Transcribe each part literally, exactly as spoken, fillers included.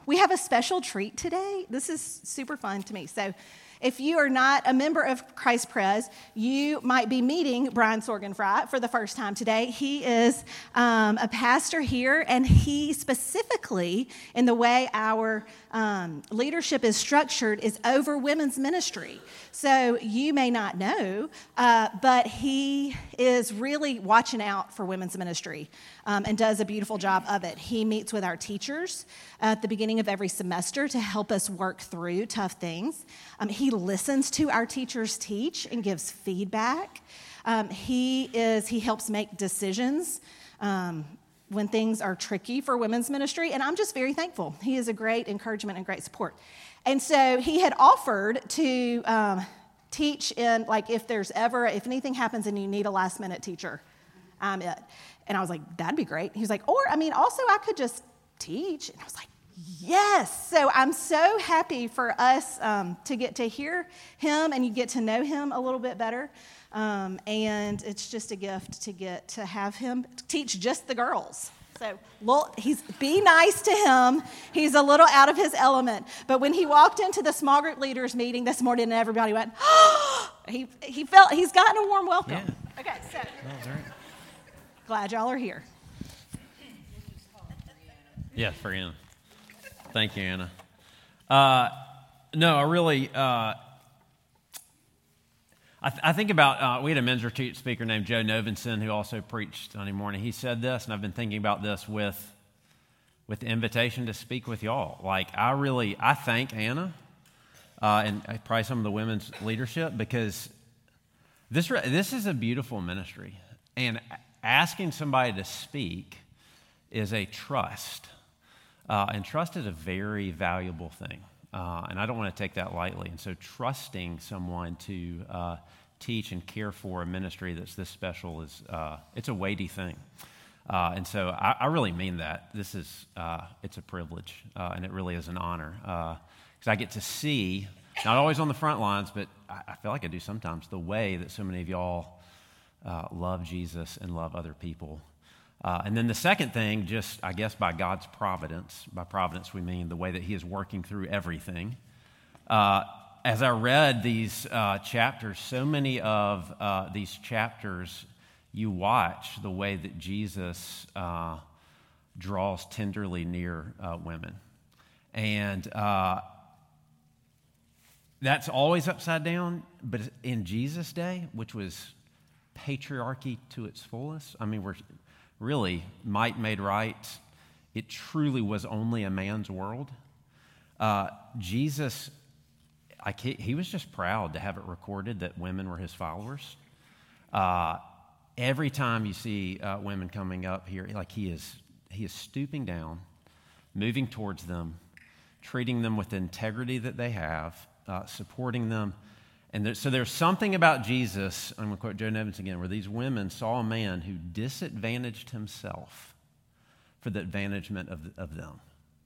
we have a special treat today. This is super fun to me. So if you are not a member of Christ Pres, you might be meeting Brian Sorgenfrey for the first time today. He is um, a pastor here, and he specifically, in the way our um, leadership is structured, is over women's ministry. So you may not know, uh, but he is really watching out for women's ministry um, and does a beautiful job of it. He meets with our teachers at the beginning of every semester to help us work through tough things. Um, he listens to our teachers teach and gives feedback. Um, he is he helps make decisions um, when things are tricky for women's ministry, and I'm just very thankful. He is a great encouragement and great support. And so he had offered to um, teach in, like, if there's ever, if anything happens and you need a last minute teacher, I'm it. And I was like, that'd be great. He was like, or, I mean, also I could just teach. And I was like, yes. So I'm so happy for us um, to get to hear him and you get to know him a little bit better. Um, and it's just a gift to get to have him teach just the girls. So well, he's be nice to him. He's a little out of his element. But when he walked into the small group leaders meeting this morning and everybody went, oh, he he felt he's gotten a warm welcome. Yeah. Okay, so That's right. glad y'all are here. Yeah, for Anna. Thank you, Anna. Uh, no, I really, uh, I, th- I think about, uh, we had a men's retreat speaker named Joe Novenson who also preached Sunday morning. He said this, and I've been thinking about this with, with the invitation to speak with y'all. Like, I really, I thank Anna uh, and probably some of the women's leadership because this, this is a beautiful ministry. And asking somebody to speak is a trust. Uh, and trust is a very valuable thing, uh, and I don't want to take that lightly. And so trusting someone to uh, teach and care for a ministry that's this special is, uh, it's a weighty thing. Uh, and so I, I really mean that. This is, uh, it's a privilege, uh, and it really is an honor. Because I get to see, not always on the front lines, but I, I feel like I do sometimes, the way that so many of y'all uh, love Jesus and love other people. Uh, and then the second thing, just, I guess, by God's providence, by providence we mean the way that he is working through everything. Uh, as I read these uh, chapters, so many of uh, these chapters, you watch the way that Jesus uh, draws tenderly near uh, women. And uh, that's always upside down, but in Jesus' day, which was patriarchy to its fullest, I mean, we're... really, might made right, it truly was only a man's world. Uh, Jesus, I he was just proud to have it recorded that women were his followers. Uh, every time you see uh, women coming up here, like he is, he is stooping down, moving towards them, treating them with the integrity that they have, uh, supporting them. And there, so there's something about Jesus, I'm going to quote Joe Nevins again, where these women saw a man who disadvantaged himself for the advantagement of, of them.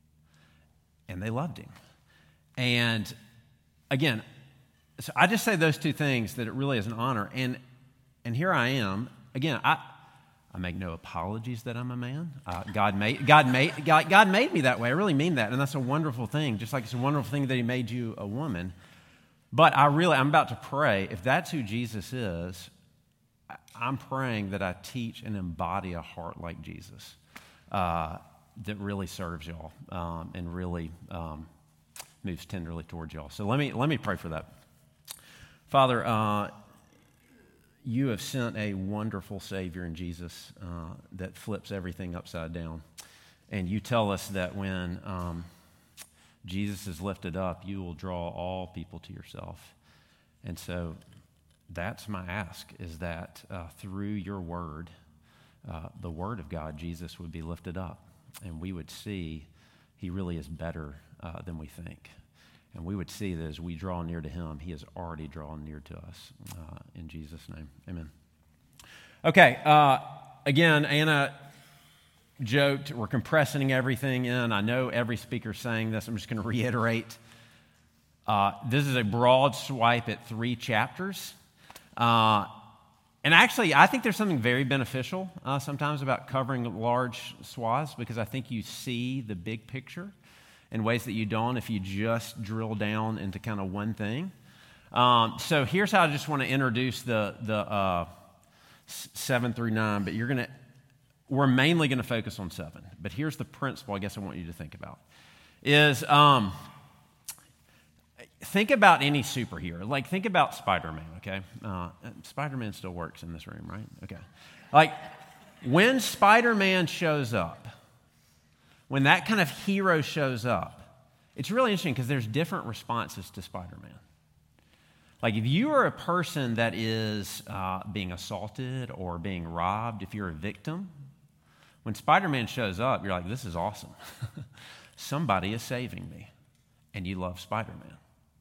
And they loved him. And again, so I just say those two things, that it really is an honor. And and here I am. Again, I I make no apologies that I'm a man. Uh, God made God made God, God made me that way. I really mean that. And that's a wonderful thing, just like it's a wonderful thing that he made you a woman. But I really, I'm about to pray, if that's who Jesus is, I'm praying that I teach and embody a heart like Jesus uh, that really serves y'all um, and really um, moves tenderly towards y'all. So let me let me pray for that. Father, uh, you have sent a wonderful Savior in Jesus uh, that flips everything upside down. And you tell us that when... Um, Jesus is lifted up, you will draw all people to yourself. And so that's my ask, is that uh, through your word, uh, the word of God, Jesus would be lifted up. And we would see he really is better uh, than we think. And we would see that as we draw near to him, he is already drawn near to us. Uh, in Jesus' name, amen. Okay, uh, again, Anna joked, we're compressing everything in. I know every speaker's saying this. I'm just going to reiterate. Uh, this is a broad swipe at three chapters. Uh, and actually, I think there's something very beneficial uh, sometimes about covering large swaths, because I think you see the big picture. in ways that you don't if you just drill down into kind of one thing. Um, so here's how I just want to introduce the the uh, seven through nine, but you're going to, we're mainly going to focus on seven. But here's the principle I guess I want you to think about, is um, think about any superhero. Like think about Spider-Man, okay? Uh, Spider-Man still works in this room, right? Okay. Like when Spider-Man shows up, when that kind of hero shows up, it's really interesting because there's different responses to Spider-Man. Like if you are a person that is uh, being assaulted or being robbed, if you're a victim, when Spider-Man shows up, you're like, this is awesome. Somebody is saving me. And you love Spider-Man.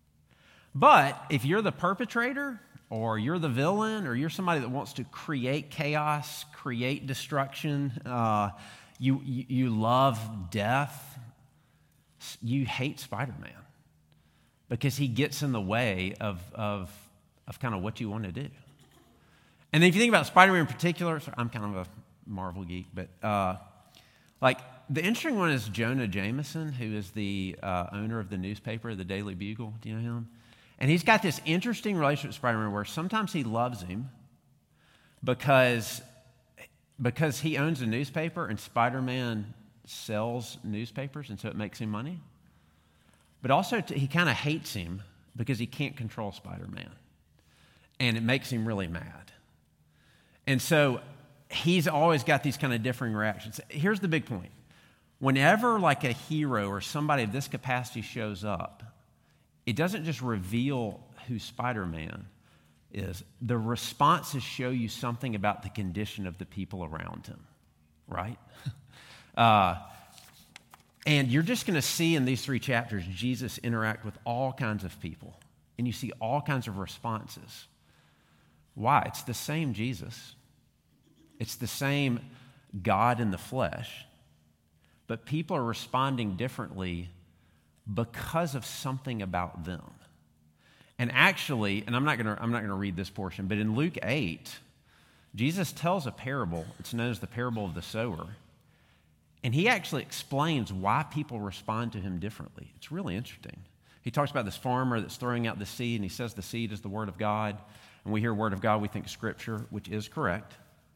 But if you're the perpetrator or you're the villain or you're somebody that wants to create chaos, create destruction, uh, you, you, you love death, you hate Spider-Man. Because he gets in the way of, of, of kind of what you want to do. And then if you think about Spider-Man in particular, so I'm kind of a Marvel geek, but uh, like the interesting one is Jonah Jameson, who is the uh, owner of the newspaper, the Daily Bugle. Do you know him? And he's got this interesting relationship with Spider-Man where sometimes he loves him because, because he owns a newspaper and Spider-Man sells newspapers, and so it makes him money. But also, t- he kind of hates him because he can't control Spider-Man. And it makes him really mad. And so, he's always got these kind of differing reactions. Here's the big point. Whenever, like, a hero or somebody of this capacity shows up, it doesn't just reveal who Spider-Man is. The responses show you something about the condition of the people around him, right? uh And you're just going to see in these three chapters Jesus interact with all kinds of people. And you see all kinds of responses. Why? It's the same Jesus. It's the same God in the flesh. But people are responding differently because of something about them. And actually, and I'm not going to I'm not going to read this portion, but in Luke eight, Jesus tells a parable. It's known as the parable of the sower. And he actually explains why people respond to him differently. It's really interesting. He talks about this farmer that's throwing out the seed, and he says the seed is the word of God. And we hear word of God, we think Scripture, which is correct.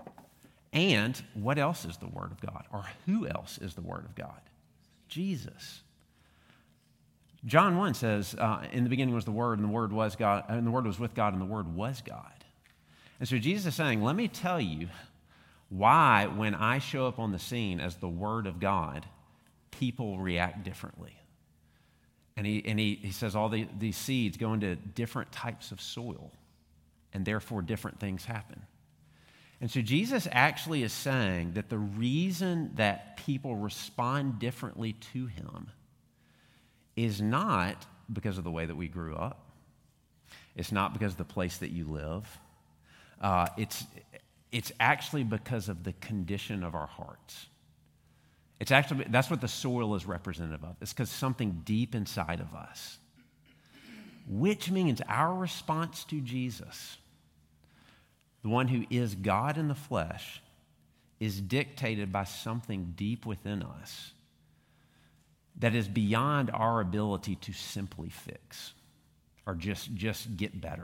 And what else is the word of God? Or who else is the word of God? Jesus. John one says, uh, in the beginning was the Word, and the Word was God, and the Word was with God, and the Word was God. And so Jesus is saying, let me tell you why, when I show up on the scene as the Word of God, people react differently. And he, and he, he says all the, these seeds go into different types of soil, and therefore different things happen. And so Jesus actually is saying that the reason that people respond differently to him is not because of the way that we grew up. It's not because of the place that you live. Uh, it's... It's actually because of the condition of our hearts. It's actually, that's what the soil is representative of. It's because something deep inside of us. Which means our response to Jesus, the one who is God in the flesh, is dictated by something deep within us that is beyond our ability to simply fix or just, just get better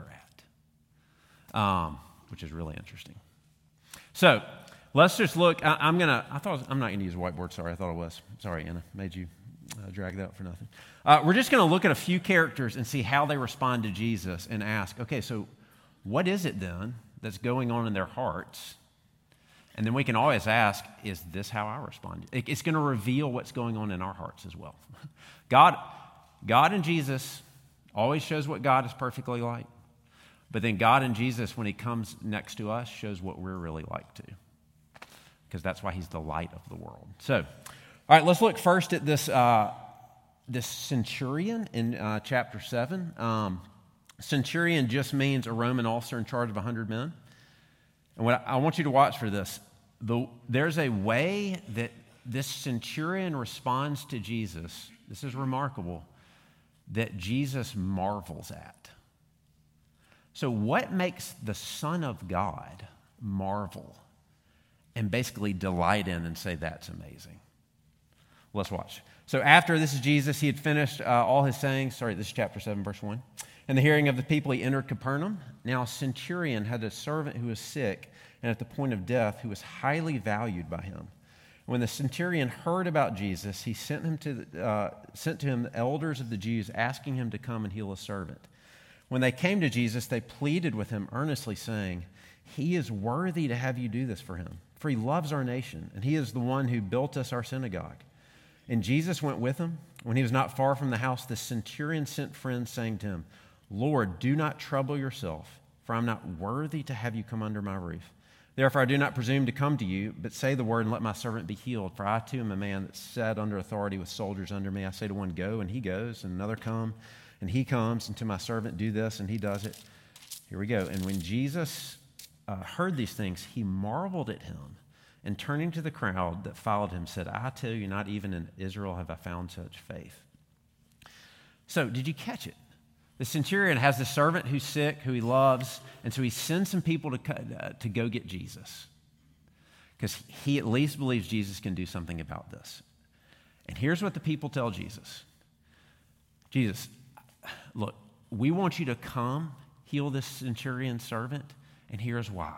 at, um, which is really interesting. So let's just look. I, I'm gonna. I thought I was, I'm not gonna use a whiteboard. Sorry, I thought I was. Sorry, Anna, made you uh, drag that out for nothing. Uh, we're just gonna look at a few characters and see how they respond to Jesus, and ask, okay, so what is it then that's going on in their hearts? And then we can always ask, is this how I respond? It, it's going to reveal what's going on in our hearts as well. God, God and Jesus always shows what God is perfectly like. But then God and Jesus, when he comes next to us, shows what we're really like too. Because that's why he's the light of the world. So, all right, let's look first at this, uh, this centurion in uh, chapter seven. Um, centurion just means a Roman officer in charge of one hundred men. And what I, I want you to watch for this, the, there's a way that this centurion responds to Jesus. This is remarkable, that Jesus marvels at. So what makes the Son of God marvel and basically delight in and say, that's amazing? Let's watch. So after, this is Jesus, he had finished uh, all his sayings. Sorry, this is chapter seven, verse one. In the hearing of the people, he entered Capernaum. Now a centurion had a servant who was sick and at the point of death, who was highly valued by him. When the centurion heard about Jesus, he sent him to the, uh, sent to him the elders of the Jews, asking him to come and heal his servant. When they came to Jesus, they pleaded with him earnestly, saying, "He is worthy to have you do this for him, for he loves our nation, and he is the one who built us our synagogue." And Jesus went with him. When he was not far from the house, the centurion sent friends, saying to him, "Lord, do not trouble yourself, for I am not worthy to have you come under my roof. Therefore I do not presume to come to you, but say the word and let my servant be healed. For I too am a man that sat under authority with soldiers under me. I say to one, go, and he goes, and another, come, and he comes, and to my servant, do this, and he does it." Here we go. And when Jesus uh, heard these things, he marveled at him, and turning to the crowd that followed him, said, "I tell you, not even in Israel have I found such faith." So, did you catch it? The centurion has this servant who's sick, who he loves, and so he sends some people to, uh, to go get Jesus, because he at least believes Jesus can do something about this. And here's what the people tell Jesus. Jesus, look, we want you to come heal this centurion servant, and here's why.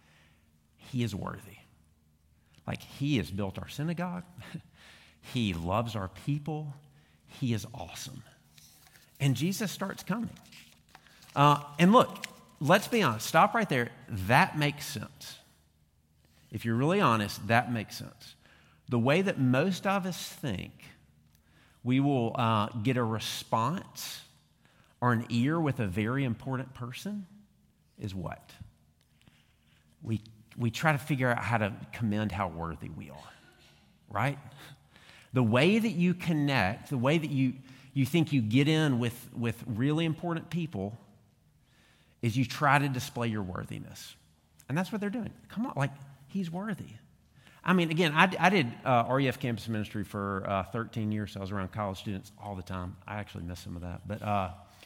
He is worthy. Like, he has built our synagogue. He loves our people. He is awesome. And Jesus starts coming. Uh, and look, let's be honest. Stop right there. That makes sense. If you're really honest, that makes sense. The way that most of us think we will uh, get a response or an ear with a very important person is what? We, we try to figure out how to commend how worthy we are, right? The way that you connect, the way that you... you think you get in with, with really important people is you try to display your worthiness. And that's what they're doing. Come on, like, he's worthy. I mean, again, I, I did uh, R E F campus ministry for uh, thirteen years, so I was around college students all the time. I actually miss some of that. But uh,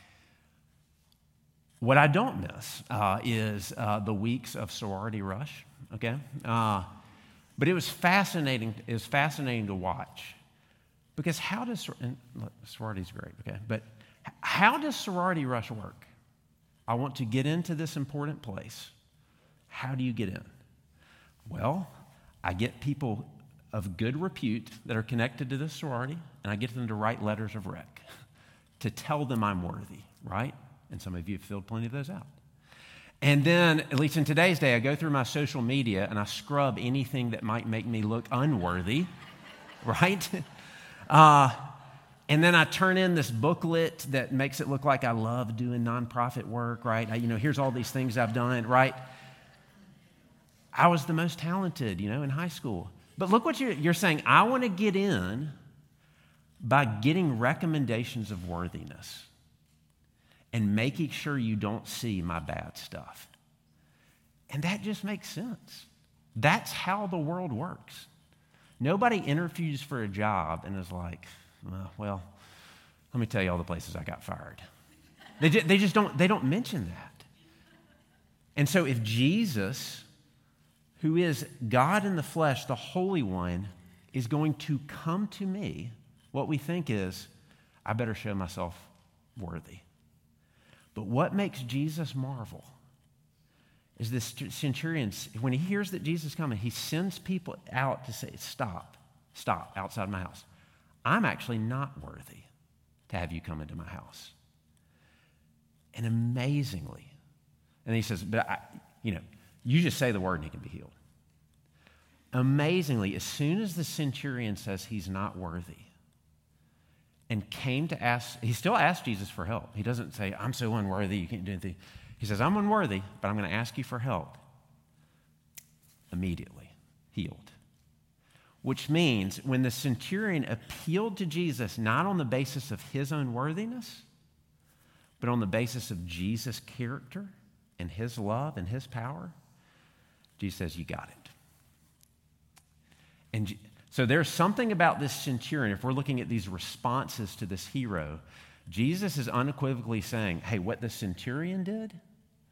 what I don't miss uh, is uh, the weeks of sorority rush, okay? Uh, but it was fascinating. It was fascinating to watch. Because how does, and look, sorority's great, okay, but how does sorority rush work? I want to get into this important place. How do you get in? Well, I get people of good repute that are connected to this sorority, and I get them to write letters of rec to tell them I'm worthy, right? And some of you have filled plenty of those out. And then, at least in today's day, I go through my social media and I scrub anything that might make me look unworthy, right? Uh, and then I turn in this booklet that makes it look like I love doing nonprofit work, right? I, you know, here's all these things I've done, right? I was the most talented, you know, in high school. But look what you're, you're saying. I want to get in by getting recommendations of worthiness and making sure you don't see my bad stuff. And that just makes sense. That's how the world works. Nobody interviews for a job and is like, well, well, let me tell you all the places I got fired. They just, they just don't, they don't mention that. And so if Jesus, who is God in the flesh, the Holy One, is going to come to me, what we think is, I better show myself worthy. But what makes Jesus marvel is this centurion, when he hears that Jesus is coming, he sends people out to say, stop, stop, outside my house. I'm actually not worthy to have you come into my house. And amazingly, and he says, but I, you know, you just say the word and he can be healed. Amazingly, as soon as the centurion says he's not worthy and came to ask, he still asked Jesus for help. He doesn't say, I'm so unworthy, you can't do anything. He says, I'm unworthy, but I'm going to ask you for help. Immediately healed. Which means when the centurion appealed to Jesus, not on the basis of his own worthiness, but on the basis of Jesus' character and his love and his power, Jesus says, you got it. And so there's something about this centurion, if we're looking at these responses to this hero, Jesus is unequivocally saying, hey, what the centurion did,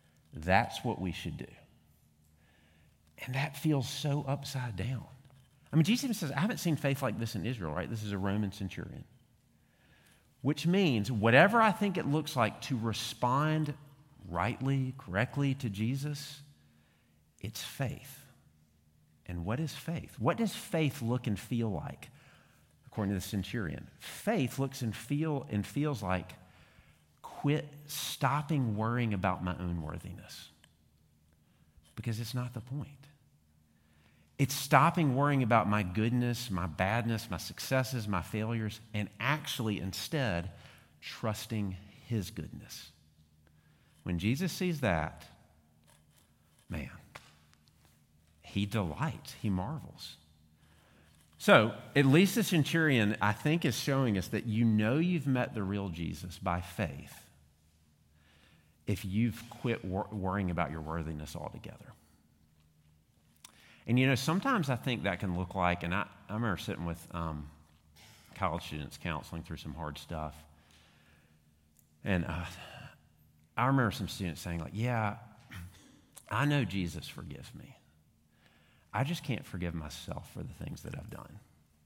that's what we should do. And that feels so upside down. I mean, Jesus even says, I haven't seen faith like this in Israel, right? This is a Roman centurion. Which means whatever I think it looks like to respond rightly, correctly to Jesus, it's faith. And what is faith? What does faith look and feel like, according to the centurion? Faith looks and feel and feels like quit stopping worrying about my own worthiness. Because it's not the point. It's stopping worrying about my goodness, my badness, my successes, my failures, and actually instead trusting his goodness. When Jesus sees that, man, he delights, he marvels. So, at least the centurion, I think, is showing us that you know you've met the real Jesus by faith if you've quit wor- worrying about your worthiness altogether. And, you know, sometimes I think that can look like, and I, I remember sitting with um, college students counseling through some hard stuff. And uh, I remember some students saying, like, yeah, I know Jesus forgives me. I just can't forgive myself for the things that I've done.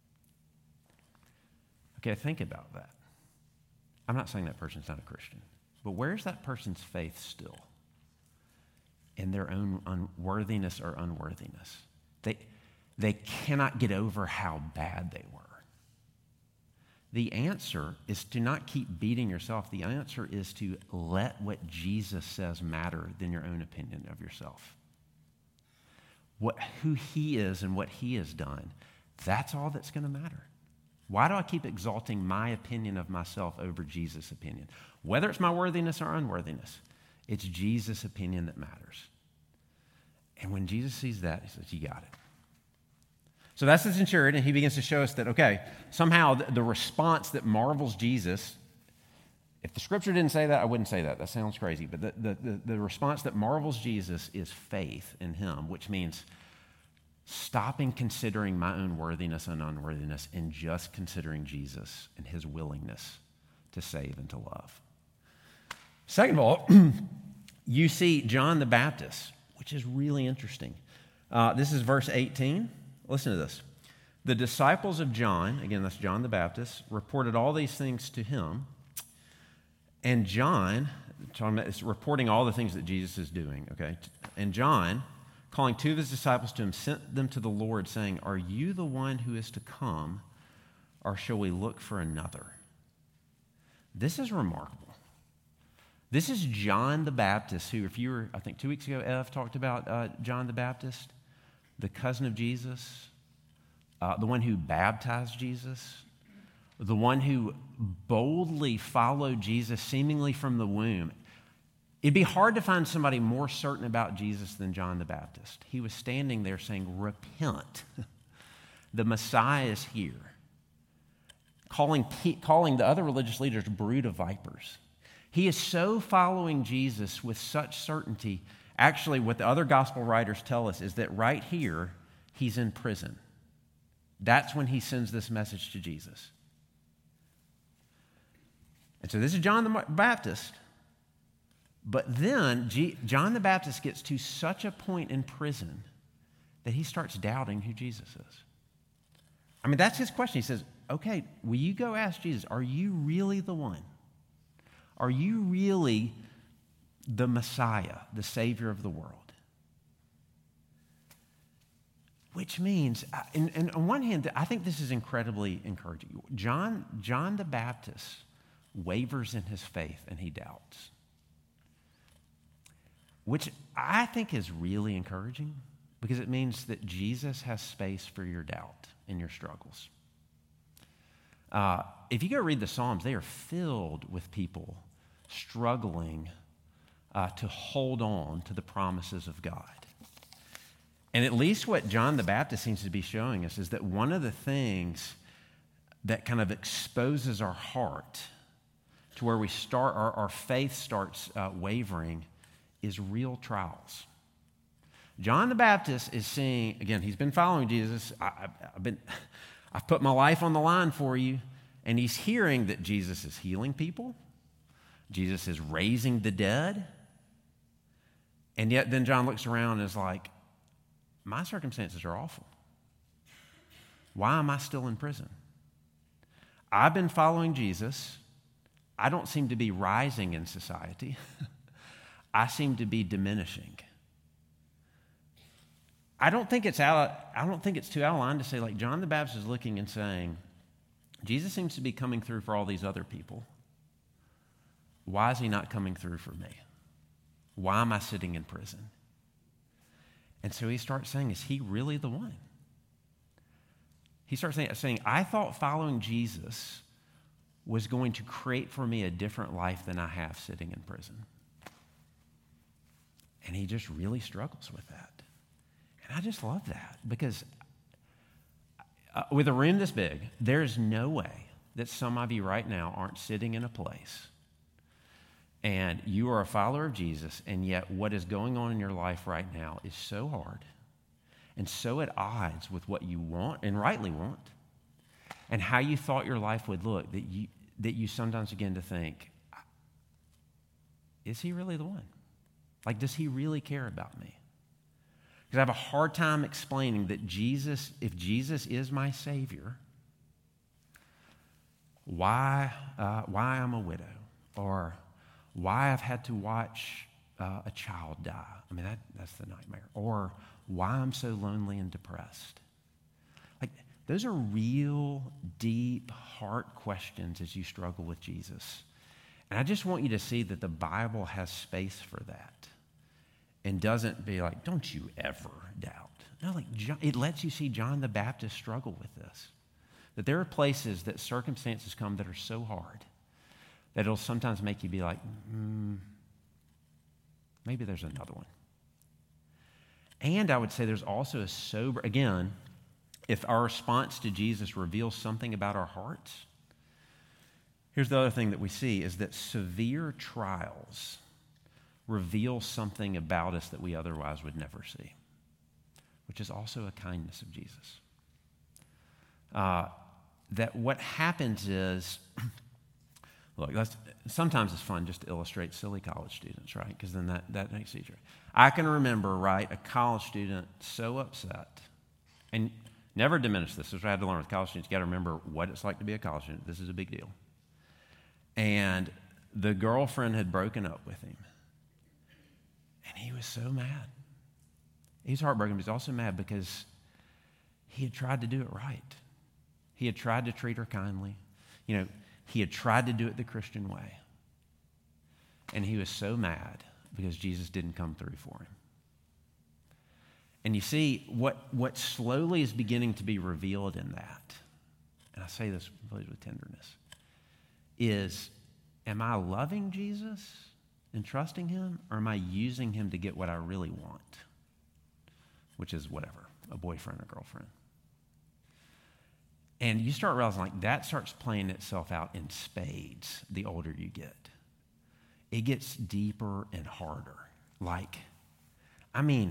Okay, think about that. I'm not saying that person's not a Christian, but where's that person's faith still? In their own unworthiness or unworthiness. They, they cannot get over how bad they were. The answer is to not keep beating yourself. The answer is to let what Jesus says matter than your own opinion of yourself. What, who he is and what he has done, that's all that's going to matter. Why do I keep exalting my opinion of myself over Jesus' opinion? Whether it's my worthiness or unworthiness, it's Jesus' opinion that matters. And when Jesus sees that, he says, you got it. So that's the centurion, and he begins to show us that, okay, somehow the, the response that marvels Jesus, if the scripture didn't say that, I wouldn't say that. That sounds crazy. But the, the, the, the response that marvels Jesus is faith in him, which means stopping considering my own worthiness and unworthiness and just considering Jesus and his willingness to save and to love. Second of all, you see John the Baptist, which is really interesting. Uh, this is verse eighteen. Listen to this. The disciples of John, again, that's John the Baptist, reported all these things to him. And John, talking about, it's reporting all the things that Jesus is doing, okay? And John, calling two of his disciples to him, sent them to the Lord, saying, are you the one who is to come, or shall we look for another? This is remarkable. This is John the Baptist, who, if you were, I think two weeks ago, Ev talked about uh, John the Baptist, the cousin of Jesus, uh, the one who baptized Jesus, the one who boldly followed Jesus seemingly from the womb. It'd be hard to find somebody more certain about Jesus than John the Baptist. He was standing there saying, repent. The Messiah is here. Calling, calling the other religious leaders brood of vipers. He is so following Jesus with such certainty. Actually, what the other gospel writers tell us is that right here, he's in prison. That's when he sends this message to Jesus. And so this is John the Baptist. But then G- John the Baptist gets to such a point in prison that he starts doubting who Jesus is. I mean, that's his question. He says, okay, will you go ask Jesus, are you really the one? Are you really the Messiah, the Savior of the world? Which means, and, and on one hand, I think this is incredibly encouraging. John, John the Baptist wavers in his faith and he doubts. Which I think is really encouraging because it means that Jesus has space for your doubt and your struggles. Uh, if you go read the Psalms, they are filled with people struggling uh, to hold on to the promises of God. And at least what John the Baptist seems to be showing us is that one of the things that kind of exposes our heart to where we start, our, our faith starts uh, wavering is real trials. John the Baptist is seeing, again, he's been following Jesus. I, I've been, I've put my life on the line for you. And he's hearing that Jesus is healing people. Jesus is raising the dead. And yet then John looks around and is like, my circumstances are awful. Why am I still in prison? I've been following Jesus. I don't seem to be rising in society. I seem to be diminishing. I don't think it's out, I don't think it's too out of line to say, like, John the Baptist is looking and saying, Jesus seems to be coming through for all these other people. Why is he not coming through for me? Why am I sitting in prison? And so he starts saying, is he really the one? He starts saying, saying, I thought following Jesus was going to create for me a different life than I have sitting in prison. And he just really struggles with that. And I just love that because uh, with a room this big, there's no way that some of you right now aren't sitting in a place and you are a follower of Jesus, and yet what is going on in your life right now is so hard and so at odds with what you want and rightly want and how you thought your life would look that you, that you sometimes begin to think, is he really the one? Like, does he really care about me? Because I have a hard time explaining that Jesus, if Jesus is my Savior, why, uh, why I'm a widow, or why I've had to watch uh, a child die. I mean, that, that's the nightmare. Or why I'm so lonely and depressed. Like, those are real, deep, heart questions as you struggle with Jesus. And I just want you to see that the Bible has space for that and doesn't be like, don't you ever doubt. No, like John, it lets you see John the Baptist struggle with this. That there are places that circumstances come that are so hard that it'll sometimes make you be like, mm, maybe there's another one. And I would say there's also a sober, again, if our response to Jesus reveals something about our hearts, here's the other thing that we see is that severe trials reveal something about us that we otherwise would never see, which is also a kindness of Jesus. Uh, that what happens is, look, that's, sometimes it's fun just to illustrate silly college students, right? Because then that, that makes it easier. I can remember, right, a college student so upset, and never diminish this. This is what I had to learn with college students. You got to remember what it's like to be a college student. This is a big deal. And the girlfriend had broken up with him. And he was so mad. He was heartbroken, but he was also mad because he had tried to do it right. He had tried to treat her kindly. You know, he had tried to do it the Christian way. And he was so mad because Jesus didn't come through for him. And you see, what, what slowly is beginning to be revealed in that, and I say this with tenderness, is, am I loving Jesus and trusting him, or am I using him to get what I really want, which is whatever, a boyfriend or girlfriend? And you start realizing like that starts playing itself out in spades the older you get. It gets deeper and harder. Like, I mean,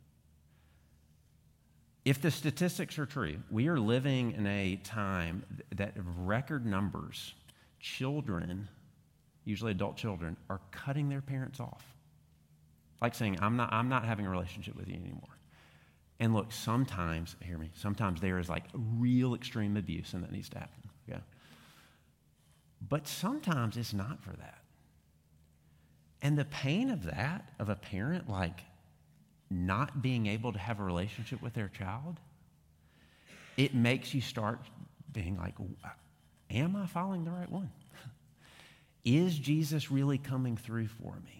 if the statistics are true, we are living in a time that record numbers, children, usually adult children, are cutting their parents off. Like saying, I'm not, I'm not having a relationship with you anymore. And look, sometimes, hear me, sometimes there is like real extreme abuse and that needs to happen. Yeah. But sometimes it's not for that. And the pain of that, of a parent like not being able to have a relationship with their child, it makes you start being like, am I following the right one? Is Jesus really coming through for me?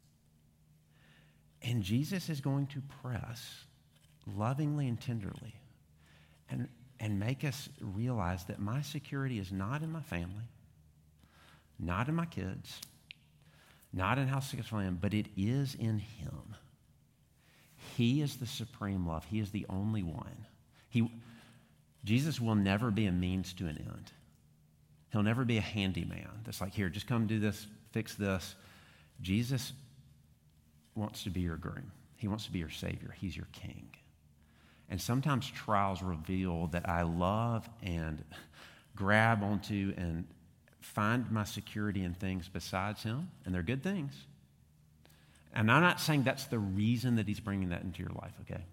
And Jesus is going to press lovingly and tenderly and, and make us realize that my security is not in my family, not in my kids, not in how successful I am, but it is in him. He is the supreme love. He is the only one. He, Jesus will never be a means to an end. He'll never be a handyman that's like, here, just come do this, fix this. Jesus wants to be your groom. He wants to be your Savior. He's your King. And sometimes trials reveal that I love and grab onto and find my security in things besides him, and they're good things. And I'm not saying that's the reason that he's bringing that into your life, okay?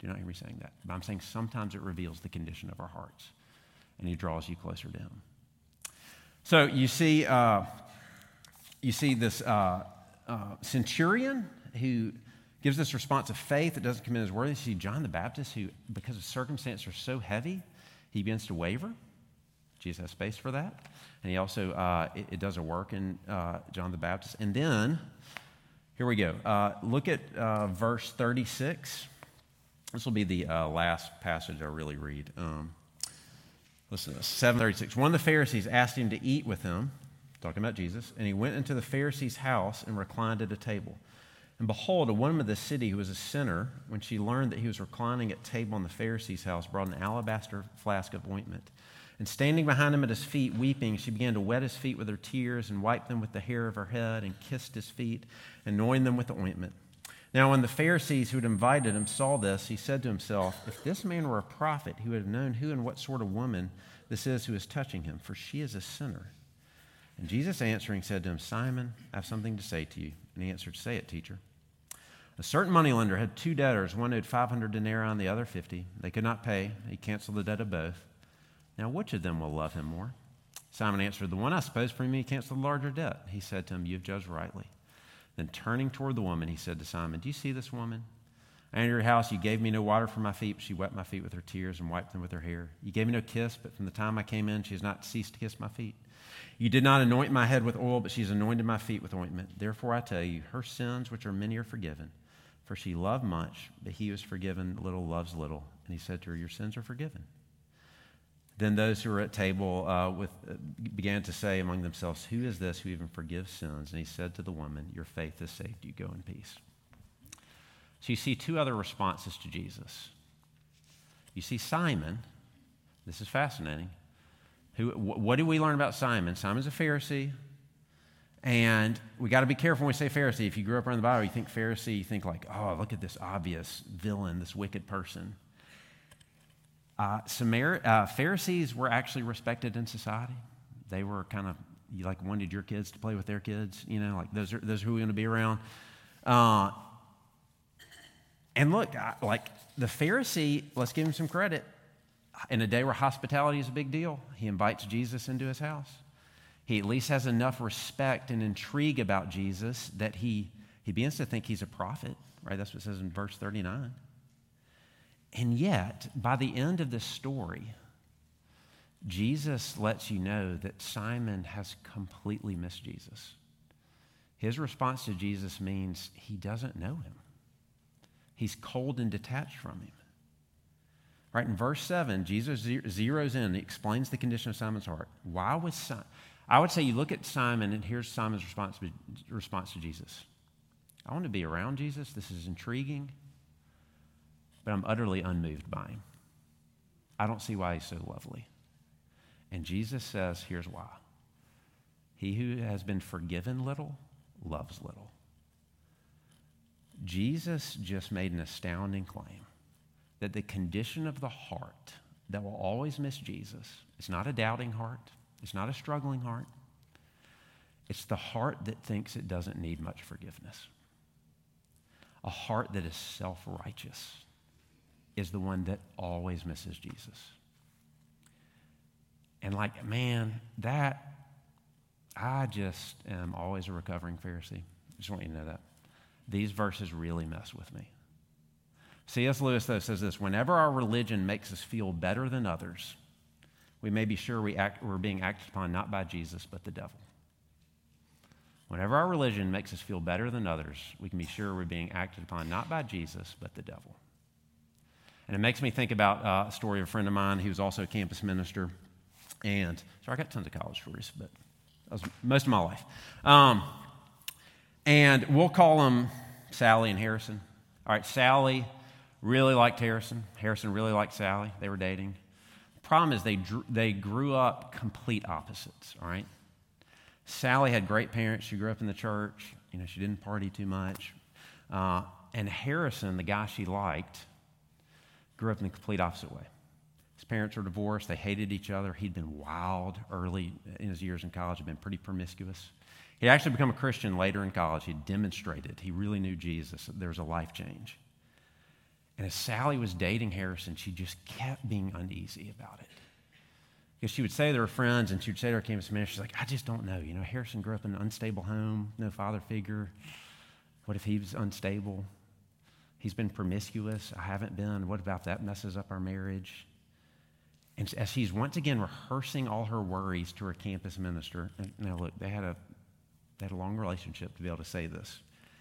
Do not hear me saying that. But I'm saying sometimes it reveals the condition of our hearts, and he draws you closer to him. So you see, uh, you see this uh, uh, centurion who gives this response of faith that doesn't commit his word. You see John the Baptist who, because the circumstances are so heavy, he begins to waver. Jesus has space for that. And he also, uh, it, it does a work in uh, John the Baptist. And then, here we go. Uh, look at uh, verse thirty-six. This will be the uh, last passage I really read. Um, listen to this, seven thirty-six. One of the Pharisees asked him to eat with him, talking about Jesus, and he went into the Pharisee's house and reclined at a table. And behold, a woman of the city who was a sinner, when she learned that he was reclining at table in the Pharisee's house, brought an alabaster flask of ointment. And standing behind him at his feet, weeping, she began to wet his feet with her tears and wiped them with the hair of her head and kissed his feet, anointing them with the ointment. Now when the Pharisees who had invited him saw this, he said to himself, if this man were a prophet, he would have known who and what sort of woman this is who is touching him, for she is a sinner. And Jesus answering said to him, Simon, I have something to say to you. And he answered, say it, teacher. A certain moneylender had two debtors. One owed five hundred denarii and the other fifty. They could not pay. He canceled the debt of both. Now, which of them will love him more? Simon answered, the one I suppose for me canceled the larger debt. He said to him, you have judged rightly. Then turning toward the woman, he said to Simon, do you see this woman? I entered your house. You gave me no water for my feet, but she wet my feet with her tears and wiped them with her hair. You gave me no kiss, but from the time I came in, she has not ceased to kiss my feet. You did not anoint my head with oil, but she has anointed my feet with ointment. Therefore I tell you, her sins, which are many, are forgiven. For she loved much, but he who is forgiven little loves little. And he said to her, your sins are forgiven. Then those who were at table uh, with, uh, began to say among themselves, who is this who even forgives sins? And he said to the woman, your faith has saved you. Go in peace. So you see two other responses to Jesus. You see Simon. This is fascinating. Who? Wh- what do we learn about Simon? Simon's a Pharisee. And we got to be careful when we say Pharisee. If you grew up around the Bible, you think Pharisee, you think like, oh, look at this obvious villain, this wicked person. Uh, Samar- uh, Pharisees were actually respected in society. They were kind of, you like wanted your kids to play with their kids, you know, like those are, those are who we're going to be around. Uh, and look, I, like the Pharisee, let's give him some credit. In a day where hospitality is a big deal, he invites Jesus into his house. He at least has enough respect and intrigue about Jesus that he, he begins to think he's a prophet, right? That's what it says in verse thirty-nine. And yet, by the end of this story, Jesus lets you know that Simon has completely missed Jesus. His response to Jesus means he doesn't know him. He's cold and detached from him. Right, in verse seven, Jesus zeroes in, he explains the condition of Simon's heart. Why was Simon? I would say you look at Simon, and here's Simon's response, response to Jesus. I want to be around Jesus. This is intriguing, but I'm utterly unmoved by him. I don't see why he's so lovely. And Jesus says, here's why. He who has been forgiven little, loves little. Jesus just made an astounding claim that the condition of the heart that will always miss Jesus, it's not a doubting heart, it's not a struggling heart, it's the heart that thinks it doesn't need much forgiveness. A heart that is self-righteous is the one that always misses Jesus. And like, man, that, I just am always a recovering Pharisee. I just want you to know that. These verses really mess with me. C S Lewis, though, says this, whenever our religion makes us feel better than others, we may be sure we act, we're being acted upon not by Jesus, but the devil. Whenever our religion makes us feel better than others, we can be sure we're being acted upon not by Jesus, but the devil. And it makes me think about uh, a story of a friend of mine who was also a campus minister. And, sorry, I got tons of college stories, but that was most of my life. Um, and we'll call them Sally and Harrison. All right, Sally really liked Harrison. Harrison really liked Sally. They were dating. The problem is they drew, they grew up complete opposites, all right? Sally had great parents. She grew up in the church. You know, she didn't party too much. Uh, and Harrison, the guy she liked, grew up in the complete opposite way. His parents were divorced. They hated each other. He'd been wild early in his years in college. He'd been pretty promiscuous. He'd actually become a Christian later in college. He demonstrated he really knew Jesus. There was a life change. And as Sally was dating Harrison, she just kept being uneasy about it. Because she would say to her friends, and she would say to her campus minister, she's like, I just don't know. You know, Harrison grew up in an unstable home, no father figure. What if he was unstable? He's been promiscuous. I haven't been. What about that messes up our marriage? And as she's once again rehearsing all her worries to her campus minister, and now look, they had a they had a long relationship to be able to say this.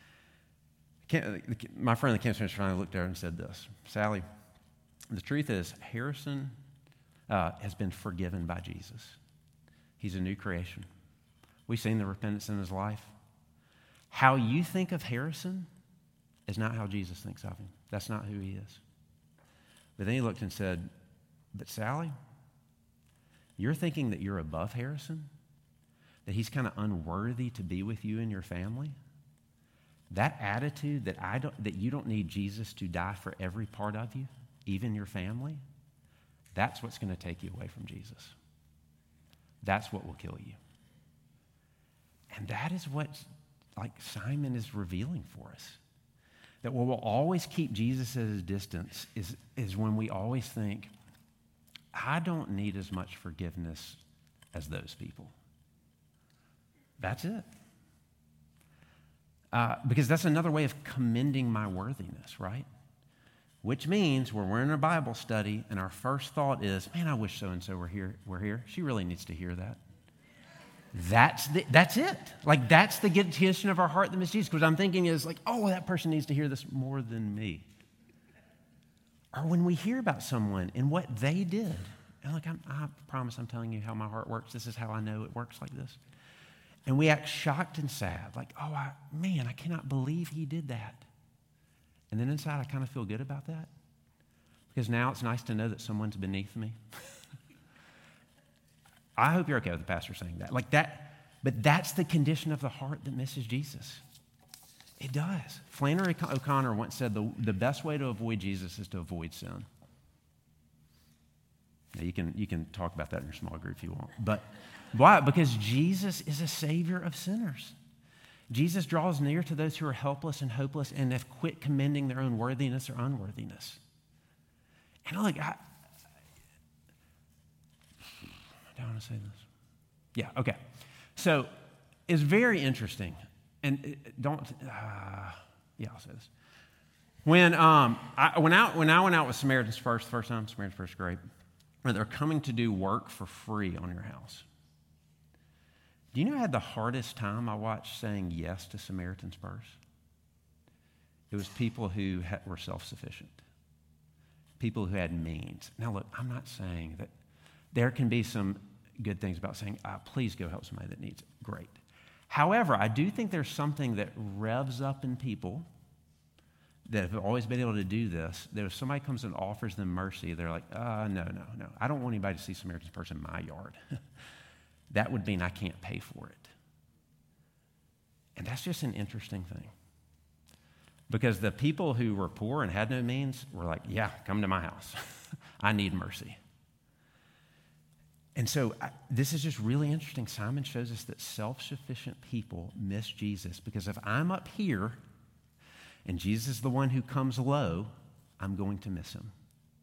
My friend, the campus minister, finally looked at her and said this, Sally, the truth is Harrison uh, has been forgiven by Jesus. He's a new creation. We've seen the repentance in his life. How you think of Harrison is not how Jesus thinks of him. That's not who he is. But then he looked and said, but Sally, you're thinking that you're above Harrison? That he's kind of unworthy to be with you and your family? That attitude that I don't, that you don't need Jesus to die for every part of you, even your family, that's what's going to take you away from Jesus. That's what will kill you. And that is what, like, Simon is revealing for us. That what will always keep Jesus at a distance is, is when we always think, I don't need as much forgiveness as those people. That's it. Uh, because that's another way of commending my worthiness, right? Which means when we're in a Bible study and our first thought is, man, I wish so-and-so were here. Were here. She really needs to hear that. That's the, that's it. Like, that's the condition of our heart that misses Jesus. Because I'm thinking is like, oh, that person needs to hear this more than me. Or when we hear about someone and what they did, and look, I'm, I promise I'm telling you how my heart works. This is how I know it works like this. And we act shocked and sad, like, oh, I, man, I cannot believe he did that. And then inside, I kind of feel good about that. Because now it's nice to know that someone's beneath me. I hope you're okay with the pastor saying that. Like that, but that's the condition of the heart that misses Jesus. It does. Flannery O'Connor once said the, the best way to avoid Jesus is to avoid sin. Now, you can, you can talk about that in your small group if you want. But why? Because Jesus is a savior of sinners. Jesus draws near to those who are helpless and hopeless and have quit commending their own worthiness or unworthiness. And look, I, I want to say this. Yeah, okay. So it's very interesting. And don't, uh, yeah, I'll say this. When, um, I, when, I, when I went out with Samaritan's First, the first time, Samaritan's First grade, where they're coming to do work for free on your house. Do you know I had the hardest time I watched saying yes to Samaritan's Purse? It was people who had, were self-sufficient, people who had means. Now, look, I'm not saying that there can be some good things about saying, ah, please go help somebody that needs it. Great. However, I do think there's something that revs up in people that have always been able to do this, that if somebody comes and offers them mercy, they're like, uh, no, no, no. I don't want anybody to see Samaritan's Purse in my yard. That would mean I can't pay for it. And that's just an interesting thing. Because the people who were poor and had no means were like, yeah, come to my house. I need mercy. And so I, this is just really interesting. Simon shows us that self-sufficient people miss Jesus because if I'm up here and Jesus is the one who comes low, I'm going to miss him.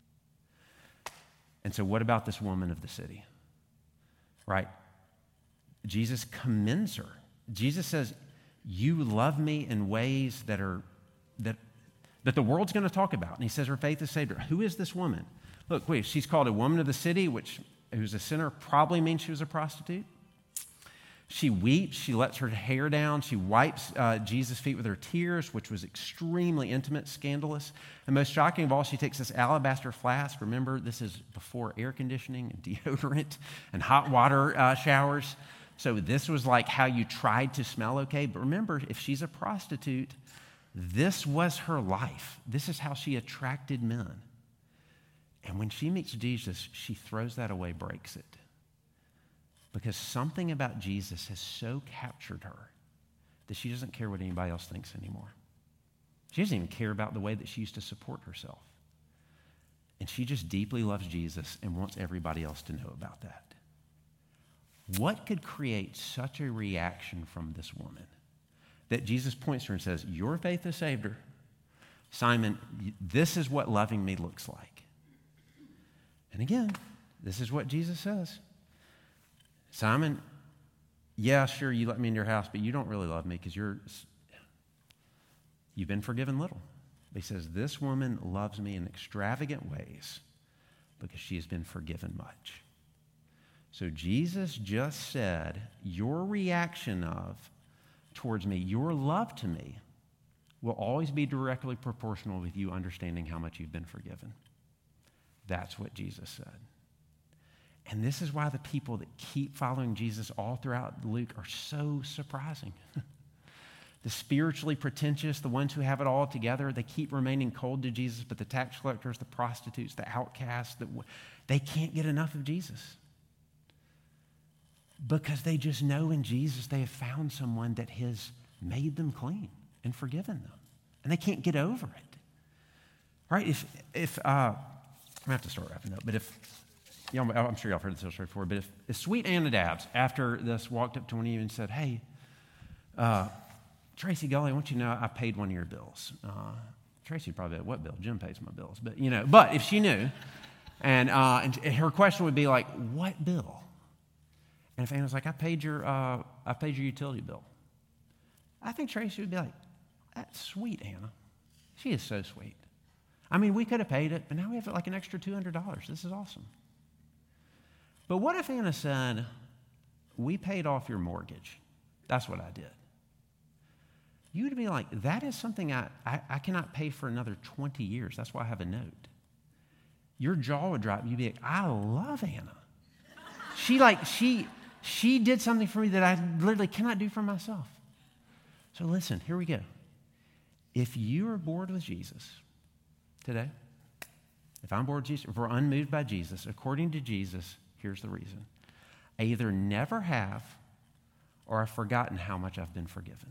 And so what about this woman of the city? Right? Jesus commends her. Jesus says, you love me in ways that are that that the world's going to talk about. And he says her faith has saved her. Who is this woman? Look, wait, she's called a woman of the city, which who's a sinner probably means she was a prostitute. She weeps. She lets her hair down. She wipes uh, Jesus' feet with her tears, which was extremely intimate, scandalous. And most shocking of all, she takes this alabaster flask. Remember, this is before air conditioning and deodorant and hot water uh, showers. So this was like how you tried to smell okay. But remember, if she's a prostitute, this was her life. This is how she attracted men. And when she meets Jesus, she throws that away, breaks it. Because something about Jesus has so captured her that she doesn't care what anybody else thinks anymore. She doesn't even care about the way that she used to support herself. And she just deeply loves Jesus and wants everybody else to know about that. What could create such a reaction from this woman that Jesus points to her and says, your faith has saved her, Simon, this is what loving me looks like. And again, this is what Jesus says. Simon, yeah, sure, you let me in your house, but you don't really love me because you're, you've been forgiven little. But he says, this woman loves me in extravagant ways because she has been forgiven much. So Jesus just said, your reaction of towards me, your love to me, will always be directly proportional with you understanding how much you've been forgiven. That's what Jesus said. And this is why the people that keep following Jesus all throughout Luke are so surprising. The spiritually pretentious, the ones who have it all together, they keep remaining cold to Jesus, but the tax collectors, the prostitutes, the outcasts, the, they can't get enough of Jesus. Because they just know in Jesus they have found someone that has made them clean and forgiven them. And they can't get over it. Right? If, if uh, I'm going to have to start wrapping up, but if, you know, I'm sure y'all have heard this story before, but if, if sweet Anna Dabbs, after this, walked up to one of you and said, hey, uh, Tracy Gully, I want you to know I paid one of your bills. Uh, Tracy probably, what bill? Jim pays my bills. But, you know, but if she knew, and, uh, and her question would be like, what bill? And if Anna's like, I paid your, uh, I paid your utility bill. I think Tracy would be like, that's sweet, Anna. She is so sweet. I mean, we could have paid it, but now we have like an extra two hundred dollars. This is awesome. But what if Anna said, we paid off your mortgage? That's what I did. You would be like, that is something I, I, I cannot pay for another twenty years. That's why I have a note. Your jaw would drop. You'd be like, I love Anna. She like, she, she did something for me that I literally cannot do for myself. So listen, here we go. If you are bored with Jesus today, if I'm bored with Jesus, if we're unmoved by Jesus, according to Jesus, here's the reason. I either never have or I've forgotten how much I've been forgiven.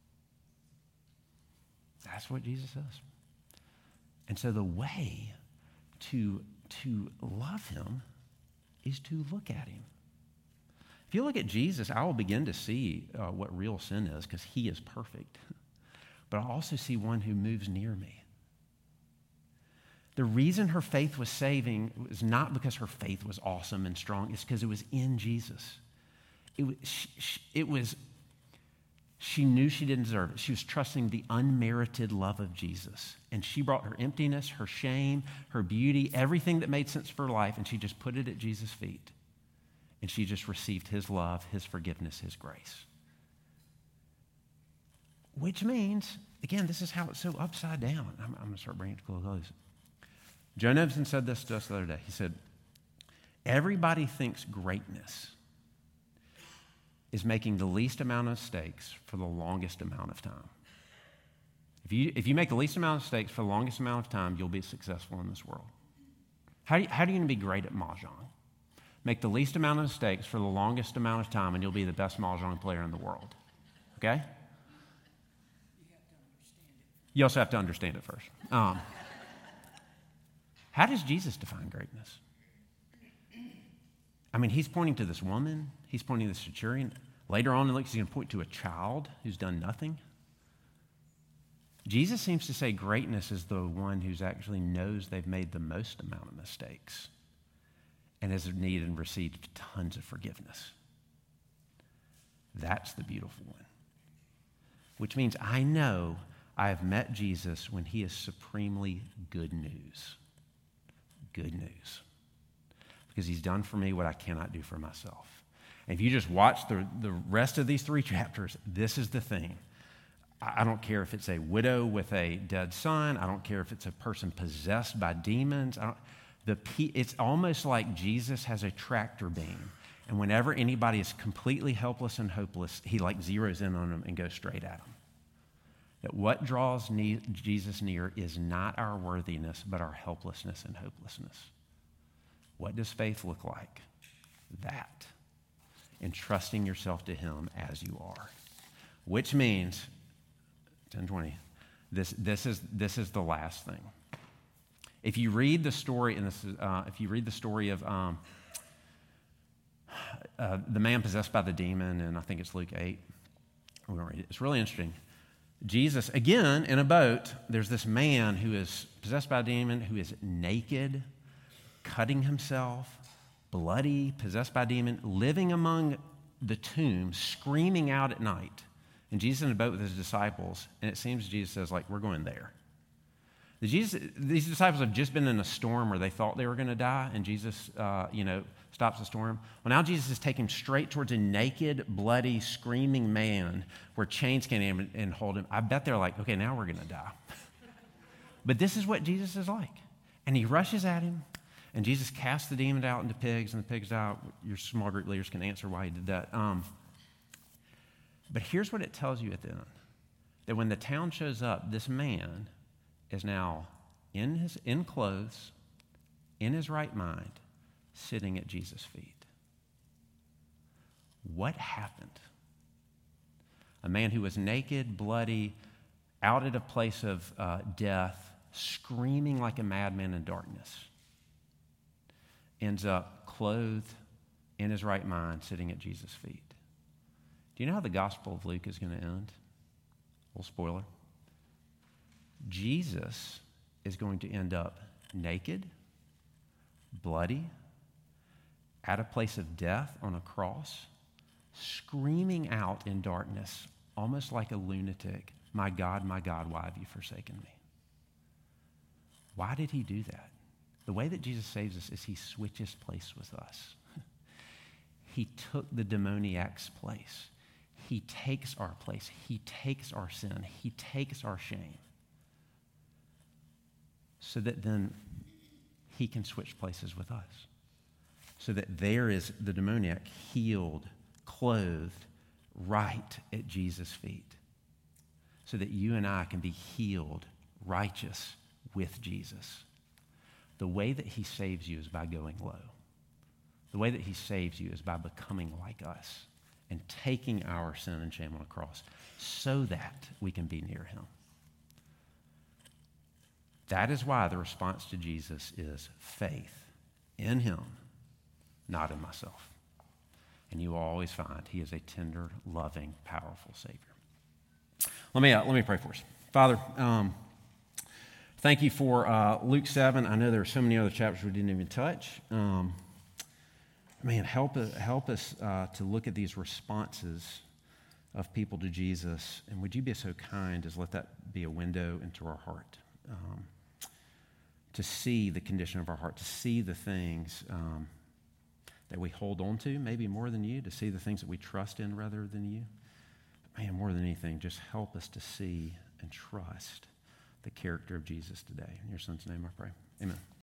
That's what Jesus says. And so the way to, to love him is to look at him. If you look at Jesus, I will begin to see uh, what real sin is because he is perfect. But I also see one who moves near me. The reason her faith was saving was not because her faith was awesome and strong. It's because it was in Jesus. It was, she, it was, she knew she didn't deserve it. She was trusting the unmerited love of Jesus. And she brought her emptiness, her shame, her beauty, everything that made sense for her life, and she just put it at Jesus' feet. And she just received his love, his forgiveness, his grace. Which means, again, this is how it's so upside down. I'm, I'm going to start bringing it to a close. Joe Nevison said this to us the other day. He said, everybody thinks greatness is making the least amount of mistakes for the longest amount of time. If you, if you make the least amount of mistakes for the longest amount of time, you'll be successful in this world. How, do you, how are you going to be great at Mahjong? Make the least amount of mistakes for the longest amount of time, and you'll be the best Mahjong player in the world. Okay? You also have to understand it first. Um, how does Jesus define greatness? I mean, he's pointing to this woman. He's pointing to the centurion. Later on in Luke, he's going to point to a child who's done nothing. Jesus seems to say greatness is the one who's actually knows they've made the most amount of mistakes and has needed and received tons of forgiveness. That's the beautiful one. Which means I know I have met Jesus when he is supremely good news. Good news. Because he's done for me what I cannot do for myself. And if you just watch the, the rest of these three chapters, this is the thing. I don't care if it's a widow with a dead son. I don't care if it's a person possessed by demons. I don't, the, it's almost like Jesus has a tractor beam. And whenever anybody is completely helpless and hopeless, he like zeroes in on them and goes straight at them. That what draws ne- Jesus near is not our worthiness, but our helplessness and hopelessness. What does faith look like? That. Entrusting yourself to him as you are. Which means, ten twenty, this, this, is, this is the last thing. If you read the story, and this is, uh, if you read the story of um, uh, the man possessed by the demon, and I think it's Luke eight, we won't read it. It's really interesting. Jesus, again, in a boat, there's this man who is possessed by a demon, who is naked, cutting himself, bloody, possessed by a demon, living among the tombs, screaming out at night. And Jesus in a boat with his disciples, and it seems Jesus says, like, we're going there. The Jesus, these disciples have just been in a storm where they thought they were going to die, and Jesus, uh, you know, stops the storm. Well, now Jesus is taking him straight towards a naked, bloody, screaming man where chains can't even and hold him. I bet they're like, okay, now we're going to die. But this is what Jesus is like. And he rushes at him, and Jesus casts the demon out into pigs, and the pigs die. Your small group leaders can answer why he did that. Um, but here's what it tells you at the end. That when the town shows up, this man is now in his in clothes, in his right mind, sitting at Jesus' feet. What happened? A man who was naked, bloody, out at a place of uh, death, screaming like a madman in darkness, ends up clothed in his right mind, sitting at Jesus' feet. Do you know how the Gospel of Luke is going to end? A little spoiler. Jesus is going to end up naked, bloody, at a place of death on a cross, screaming out in darkness, almost like a lunatic, my God, my God, why have you forsaken me? Why did he do that? The way that Jesus saves us is he switches place with us. He took the demoniac's place. He takes our place. He takes our sin. He takes our shame. So that then he can switch places with us. So that there is the demoniac healed, clothed, right at Jesus' feet. So that you and I can be healed, righteous with Jesus. The way that he saves you is by going low. The way that he saves you is by becoming like us and taking our sin and shame on a cross so that we can be near him. That is why the response to Jesus is faith in him, not in myself. And you will always find he is a tender, loving, powerful Savior. Let me, uh, let me pray for us. Father, um, thank you for uh, Luke seven. I know there are so many other chapters we didn't even touch. Um, man, help, help us uh, to look at these responses of people to Jesus. And would you be so kind as let that be a window into our heart? Um, to see the condition of our heart, to see the things um, that we hold on to, maybe more than you, to see the things that we trust in rather than you. But man, more than anything, just help us to see and trust the character of Jesus today. In your son's name I pray. Amen.